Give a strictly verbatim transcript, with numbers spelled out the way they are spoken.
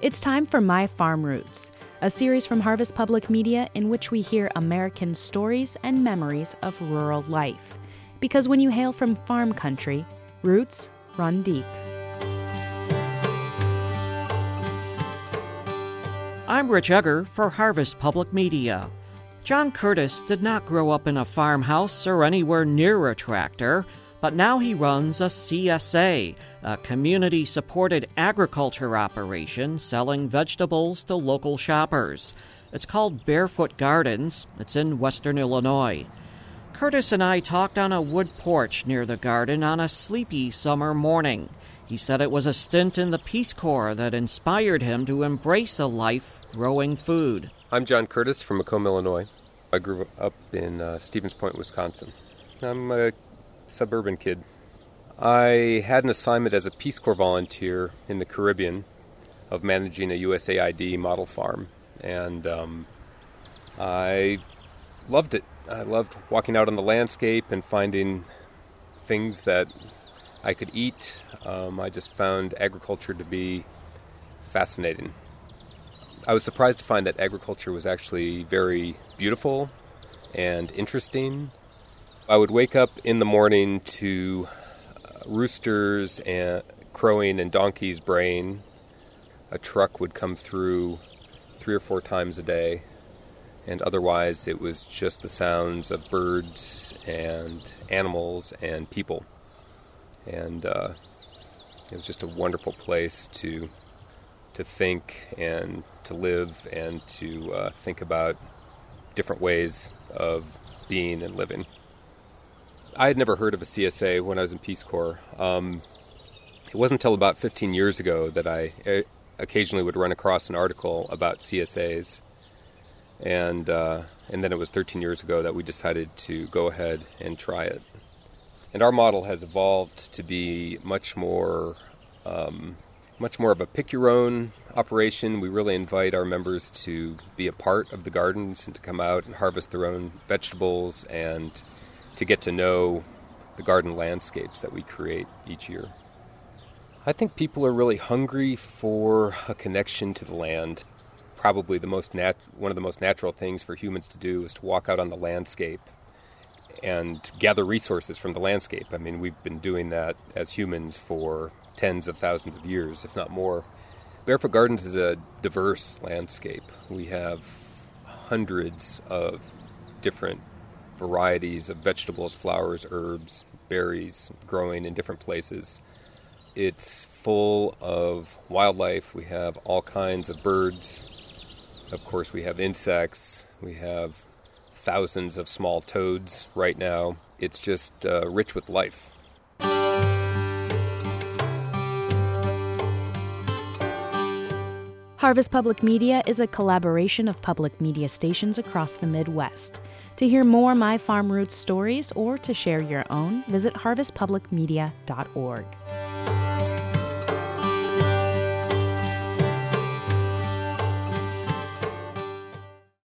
It's time for My Farm Roots, a series from Harvest Public Media in which we hear American stories and memories of rural life. Because when you hail from farm country, roots run deep. I'm Rich Egger for Harvest Public Media. John Curtis did not grow up in a farmhouse or anywhere near a tractor, but now he runs a C S A, a community-supported agriculture operation selling vegetables to local shoppers. It's called Barefoot Gardens. It's in western Illinois. Curtis and I talked on a wood porch near the garden on a sleepy summer morning. He said it was a stint in the Peace Corps that inspired him to embrace a life growing food. I'm John Curtis from Macomb, Illinois. I grew up in uh, Stevens Point, Wisconsin. I'm a suburban kid. I had an assignment as a Peace Corps volunteer in the Caribbean of managing a U S A I D model farm, and um, I loved it. I loved walking out on the landscape and finding things that I could eat. Um, I just found agriculture to be fascinating. I was surprised to find that agriculture was actually very beautiful and interesting. I would wake up in the morning to uh, roosters and crowing and donkeys braying. A truck would come through three or four times a day, and otherwise it was just the sounds of birds and animals and people. And uh, it was just a wonderful place to to think and to live and to uh, think about different ways of being and living. I had never heard of a C S A when I was in Peace Corps. Um, it wasn't until about fifteen years ago that I uh, occasionally would run across an article about C S As. And, uh, and then it was thirteen years ago that we decided to go ahead and try it. And our model has evolved to be much more, um, much more of a pick-your-own operation. We really invite our members to be a part of the gardens and to come out and harvest their own vegetables and to get to know the garden landscapes that we create each year. I think people are really hungry for a connection to the land. Probably the most nat- one of the most natural things for humans to do is to walk out on the landscape and gather resources from the landscape. I mean, we've been doing that as humans for tens of thousands of years, if not more. Barefoot Gardens is a diverse landscape. We have hundreds of different varieties of vegetables, flowers, herbs, berries growing in different places. It's full of wildlife. We have all kinds of birds. Of course, we have insects. We have thousands of small toads right now. It's just uh, rich with life. Harvest Public Media is a collaboration of public media stations across the Midwest. To hear more My Farm Roots stories or to share your own, visit harvest public media dot org.